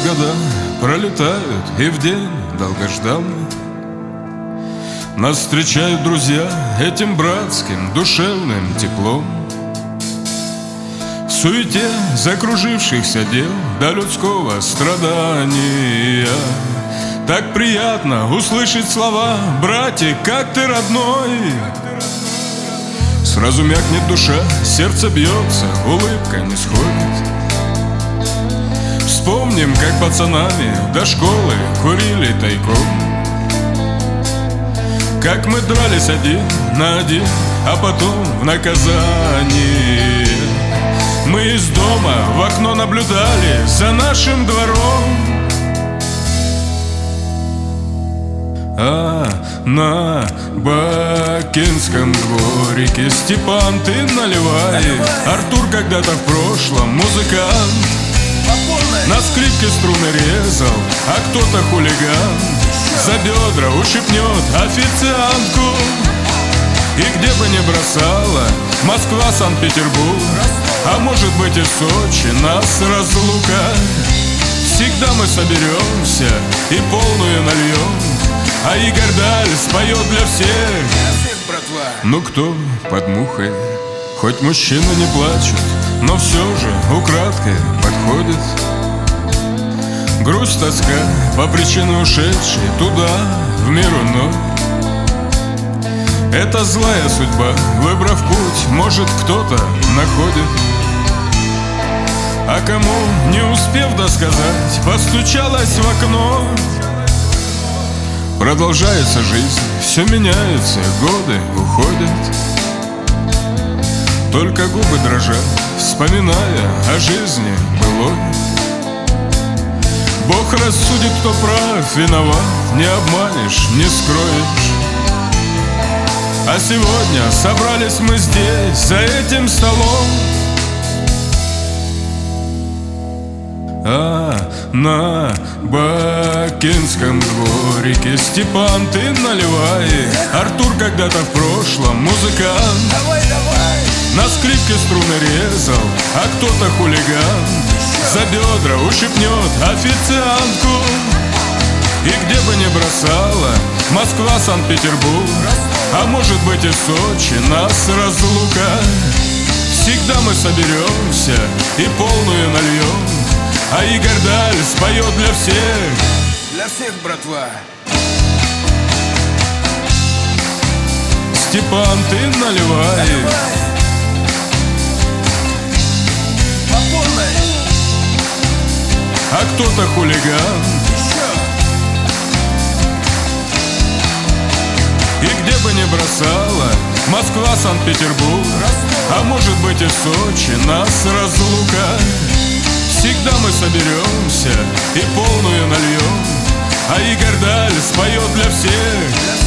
года пролетают, и в день долгожданный нас встречают друзья этим братским душевным теплом. В суете закружившихся дел до людского страдания так приятно услышать слова: «Братик, как ты, родной?» Сразу мякнет душа, сердце бьется, улыбка не сходит. Вспомним, как пацанами до школы курили тайком, как мы дрались один на один, а потом в наказание мы из дома в окно наблюдали за нашим двором. А на Бакинском дворике: Степан, ты наливай. Артур когда-то в прошлом музыкант, на скрипке струны резал, а кто-то хулиган за бедра ущипнет официантку. И где бы ни бросала Москва, Санкт-Петербург, а может быть и Сочи нас разлука, всегда мы соберемся и полную нальем, а Игорь Даль споет для всех, братва. Ну кто под мухой? Хоть мужчины не плачут, но все же украдкой подходит. Грусть, тоска по причине ушедшей туда, в мир иной. Это злая судьба, выбрав путь, может, кто-то находит. А кому, не успев досказать, постучалась в окно. Продолжается жизнь, все меняется, годы уходят. Только губы дрожат, вспоминая о жизни былой. Бог рассудит, кто прав, виноват, не обманешь, не скроешь. А сегодня собрались мы здесь, за этим столом. А на Бакинском дворике: Степан, ты наливай. Артур когда-то в прошлом музыкант, на скрипке струны резал, а кто-то хулиган за бедра ущипнет официантку. И где бы ни бросала Москва, Санкт-Петербург, а может быть и Сочи нас разлука, всегда мы соберемся и полную нальем, а Игорь Даль споет для всех, братва. Степан, ты наливай. А кто-то хулиган. И где бы ни бросала Москва, Санкт-Петербург, а может быть и Сочи нас разлука, всегда мы соберемся и полную нальем, а Игорь Даль споет для всех.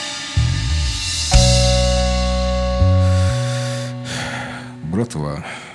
Братва.